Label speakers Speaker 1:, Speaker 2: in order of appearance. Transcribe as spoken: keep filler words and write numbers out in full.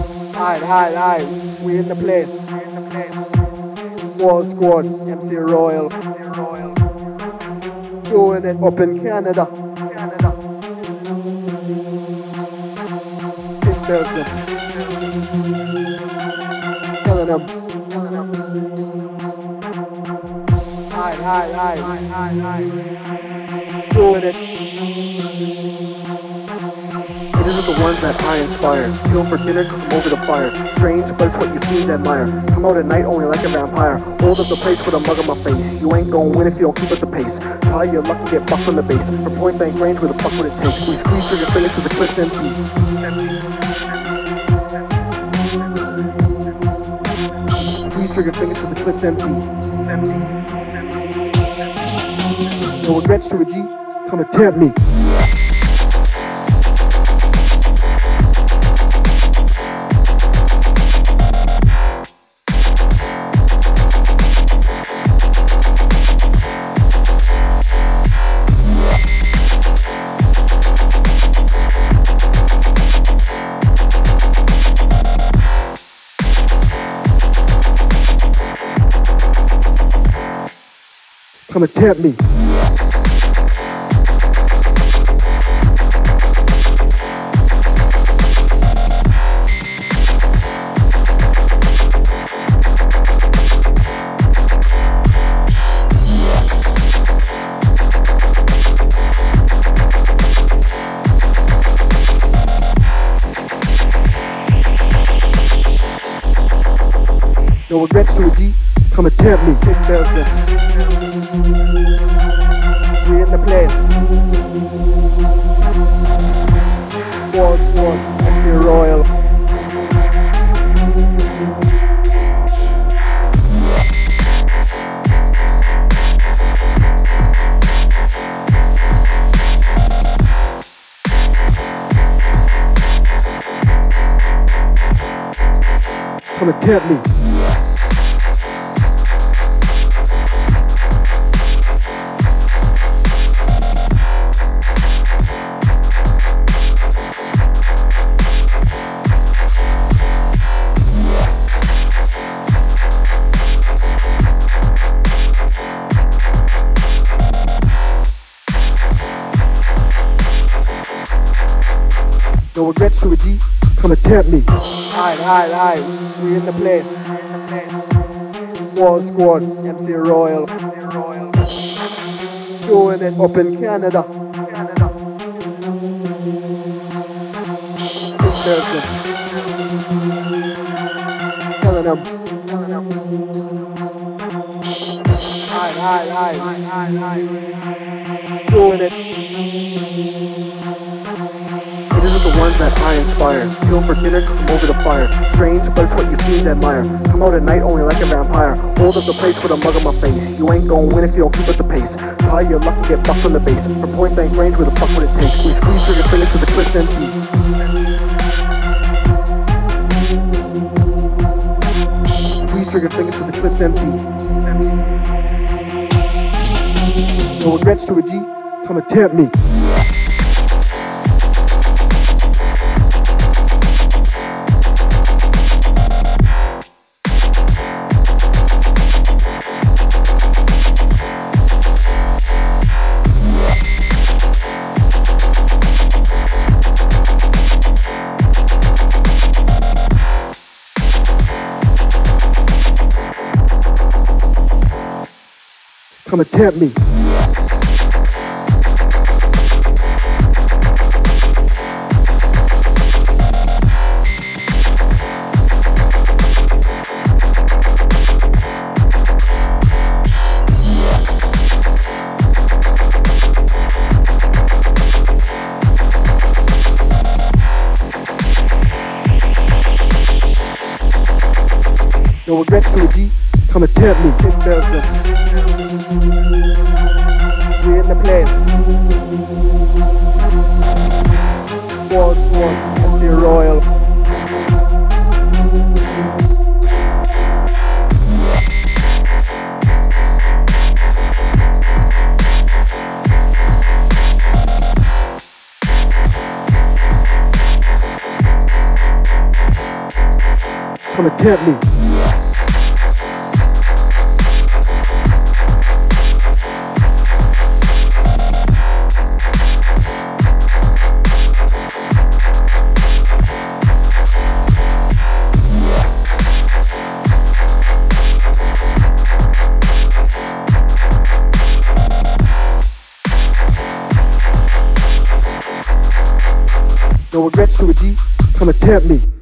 Speaker 1: Alright, alright, alright. We in the place. Wall Squad, M C Royal. Doing it up in Canada. In Belgium. Telling them. Alright, alright, alright. Doing it. It isn't the ones that I inspire. Kill for dinner, come over the fire. Strange, but it's what you fiends admire. Come out at night only like a vampire. Hold up the place with a mug on my face. You ain't gon' win if you don't keep up the pace. Try your luck and get bucked from the base. From point blank range where the fuck would it takes. We squeeze trigger fingers till the clip's empty. Squeeze trigger fingers till the clip's empty. No regrets to a G, come and tempt me. Come and tempt me. No regrets to a G, come and tempt me. Big Belgium. We in the place. Wall Squad, M C Royal. Come and tempt me. No regrets to a G, come and tempt me. Alright, alright, alright. We in the place. Wall Squad, M C Royal. Doing it up in Canada. In Belgium. Telling them. Alright, alright, alright. Doing it. It isn't the ones that I inspire. Kill for dinner, come over the fire. Strange, but it's what you fiends admire. Come out at night only like a vampire. Hold up the place with a mug on my face. You ain't gon' win if you don't keep up the pace. Try your luck and get bucked from the base. From point blank range where the fuck would it takes. We squeeze trigger fingers till the clip's empty. Squeeze trigger fingers till the clip's empty. No regrets to a G, come and tempt me. Come and tempt me. No regrets to a G, come and tempt me. Big Belgium. We in the place. Wall Squad, M C Royal. come and tempt me. No regrets to a D, come and tempt me.